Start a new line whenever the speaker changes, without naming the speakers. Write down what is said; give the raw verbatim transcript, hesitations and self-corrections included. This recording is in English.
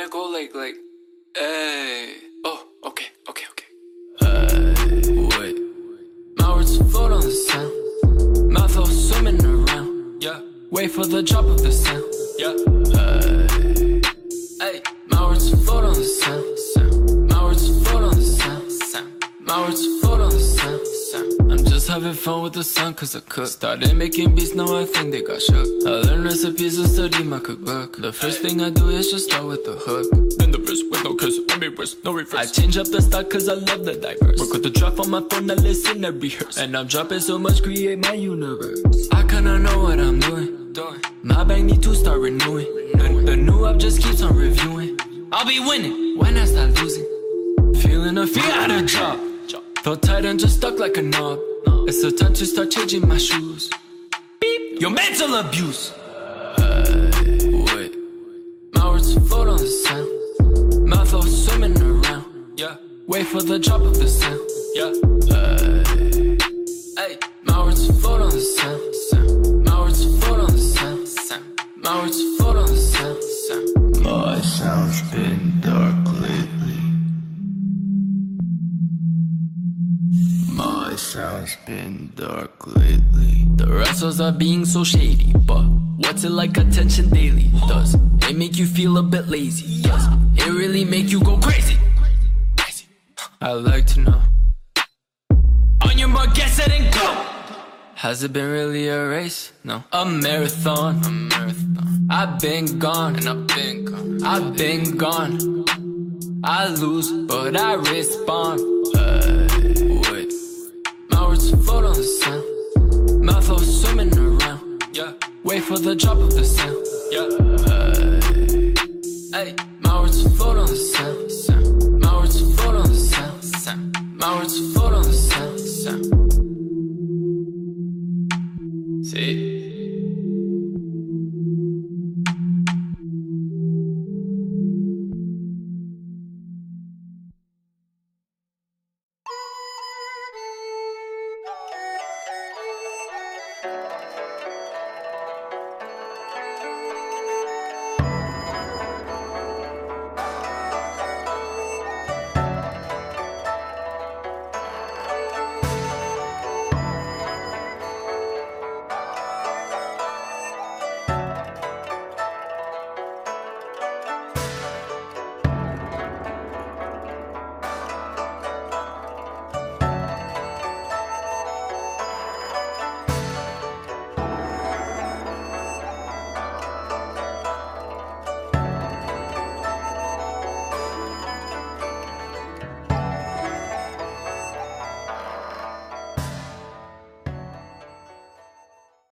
I go like, like, hey. Oh, okay, okay, okay. Hey, wait. My words float on the sound. My thoughts swimming around. Yeah. Wait for the drop of the sound. Yeah. Hey. Hey. My words float on the sound. sound. My words float on the sound. sound. My words float on the sound. sound. I'm just having fun with the sun cause I cook. Started making beats, now I think they got shook. I learned recipes and study my cookbook. The first thing I do is just start with the hook. Then the verse with no curse, I mean verse, no reverse. I change up the style cause I love the diverse. Work with the drop on my phone, I listen and rehearse. And I'm dropping so much, create my universe. I kinda know what I'm doing. doing. My bank need to start renewing. The, the new app just keeps on reviewing. I'll be winning when I start losing. Feeling a fear out of job. Felt tight and just stuck like a knob. It's the time to start changing my shoes. Beep, your mental abuse. Hey, wait. My words float on the sound. My thoughts swimming around. Yeah. Wait for the drop of the sound. Yeah. Hey, hey. My words float on the sound. sound. My words float on the sound. sound. My words float on the sound. sound. My sound's been dark lately. My sound's been dark lately. The wrestlers are being so shady, but what's it like attention daily? Does it make you feel a bit lazy? Does it really make you go crazy? Crazy. I'd like to know. On your mark, get set and go. Has it been really a race? No. A marathon. A marathon. I've been gone and I've been gone. I've been gone. I lose, but I respond. Hey, wait. My words float on the sound. My thoughts swimming around. Yeah. Wait for the drop of the sound. Yeah. Hey, hey. My words float on the